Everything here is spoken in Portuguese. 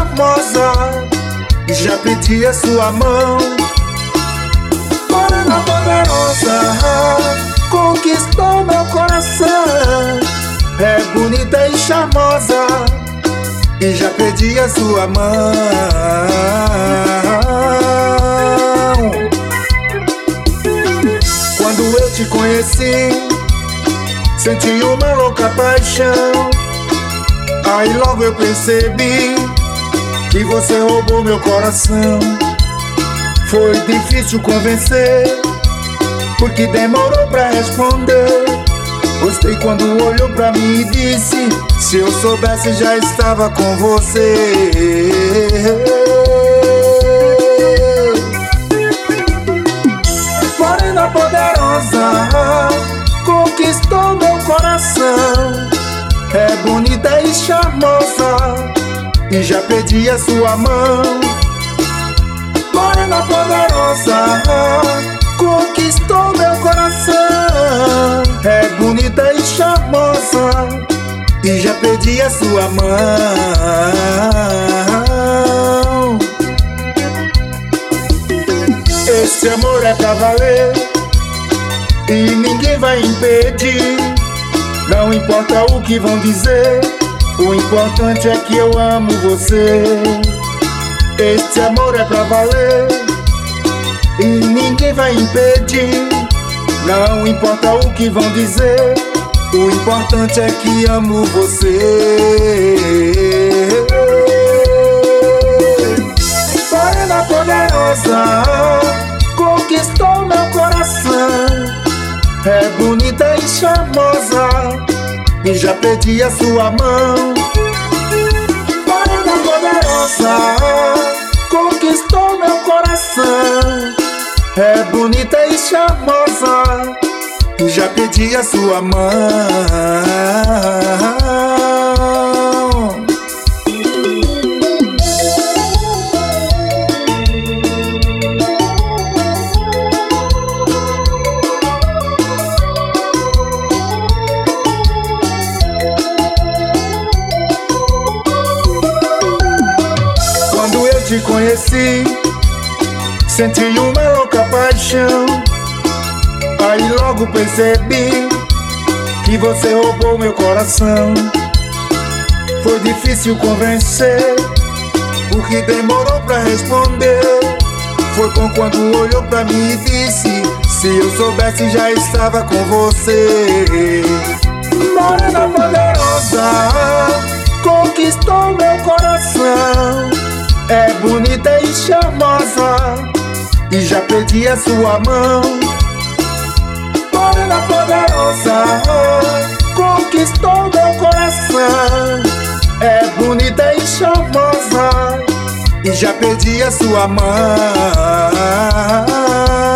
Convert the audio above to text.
charmosa, e já pedi a sua mão. Morena poderosa, conquistou meu coração. É bonita e charmosa, e já pedi a sua mão. Quando eu te conheci, senti uma louca paixão. Aí logo eu percebi que você roubou meu coração. Foi difícil convencer, porque demorou pra responder. Gostei quando olhou pra mim e disse: se eu soubesse já estava com você. Morena poderosa, conquistou meu coração. É bonita e charmosa, e já pedi a sua mão. Morena poderosa, conquistou meu coração. É bonita e charmosa, e já pedi a sua mão. Esse amor é pra valer, e ninguém vai impedir. Não importa o que vão dizer, o importante é que eu amo você. Este amor é pra valer, e ninguém vai impedir. Não importa o que vão dizer, o importante é que amo você. Morena poderosa, conquistou meu coração. É bonita e charmosa, e já pedi a sua mão. Morena poderosa, conquistou meu coração. É bonita e charmosa, e já pedi a sua mão. Te conheci, senti uma louca paixão. Aí logo percebi que você roubou meu coração. Foi difícil convencer, porque demorou pra responder. Foi bom quando olhou pra mim e disse: se eu soubesse já estava com você. Morena poderosa, conquistou meu coração. É bonita e charmosa, e já pedi a sua mão. Morena poderosa, conquistou meu coração. É bonita e charmosa, e já pedi a sua mão.